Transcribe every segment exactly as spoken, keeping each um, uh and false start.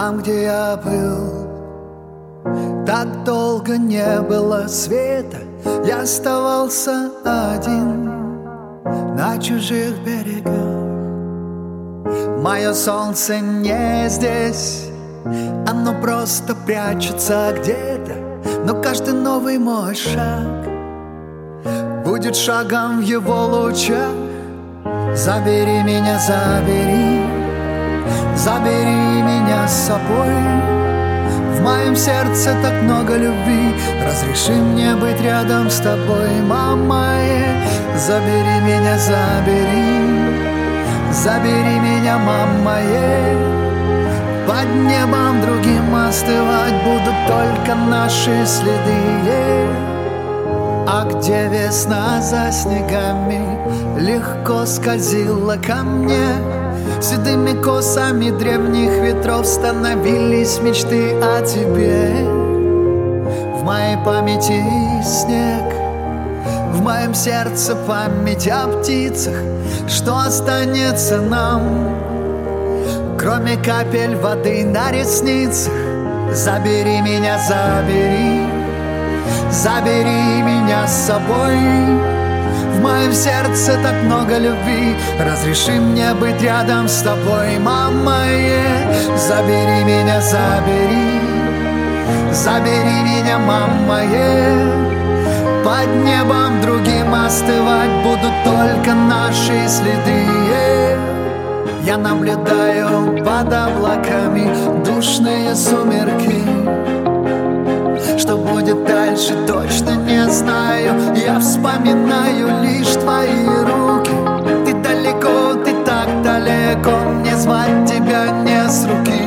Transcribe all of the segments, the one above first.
Там, где я был, так долго не было света. Я оставался один на чужих берегах. Мое солнце не здесь, оно просто прячется где-то. Но каждый новый мой шаг будет шагом в его лучах. Забери меня, забери, забери меня с собой. В моем сердце так много любви, разреши мне быть рядом с тобой, мама. Забери меня, забери, забери меня, мама. Под небом другим остывать будут только наши следы. А где весна за снегами легко скользила ко мне, седыми косами древних ветров становились мечты о тебе. В моей памяти снег, в моем сердце память о птицах. Что останется нам, кроме капель воды на ресницах? Забери меня, забери, забери меня с собой. В моем сердце так много любви, разреши мне быть рядом с тобой, мама. Забери меня, забери, забери меня, мама. Под небом другим остывать будут только наши следы. Я наблюдаю под облаками душные сумерки. Что будет дальше, точно не знаю. Я вспоминаю лишь твои руки. Ты далеко, ты так далеко, мне звать тебя не с руки.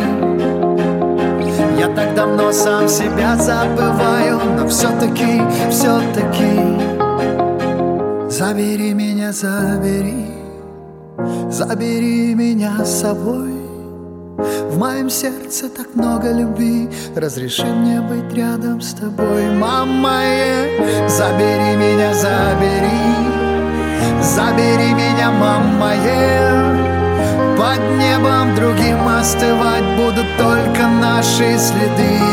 Я так давно сам себя забываю, но все-таки, все-таки забери меня, забери, забери меня с собой. В моем сердце так много любви, разреши мне быть рядом с тобой, мама. Забери меня, забери, забери меня, мама. Под небом другим остывать будут только наши следы.